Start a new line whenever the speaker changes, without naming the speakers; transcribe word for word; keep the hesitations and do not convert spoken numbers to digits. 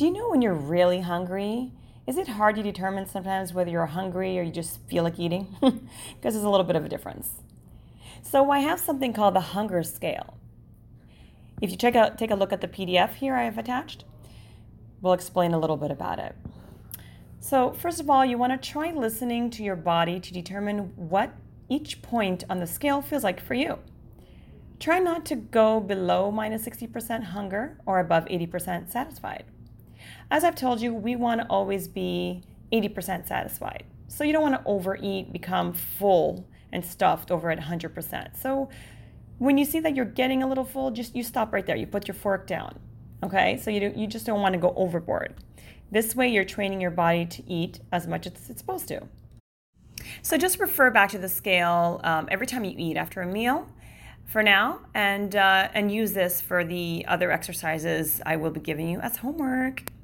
Do you know when you're really hungry? Is it hard to determine sometimes whether you're hungry or you just feel like eating? Because there's a little bit of a difference. So I have something called the hunger scale. If you check out, take a look at the P D F here I have attached, we'll explain a little bit about it. So first of all, you want to try listening to your body to determine what each point on the scale feels like for you. Try not to go below minus sixty percent hunger or above eighty percent satisfied. As I've told you, we want to always be eighty percent satisfied. So you don't want to overeat, become full and stuffed over at one hundred percent. So when you see that you're getting a little full, just you stop right there. You put your fork down. Okay? So you do, you just don't want to go overboard. This way you're training your body to eat as much as it's supposed to. So just refer back to the scale um, every time you eat after a meal for now, and uh, and use this for the other exercises I will be giving you as homework.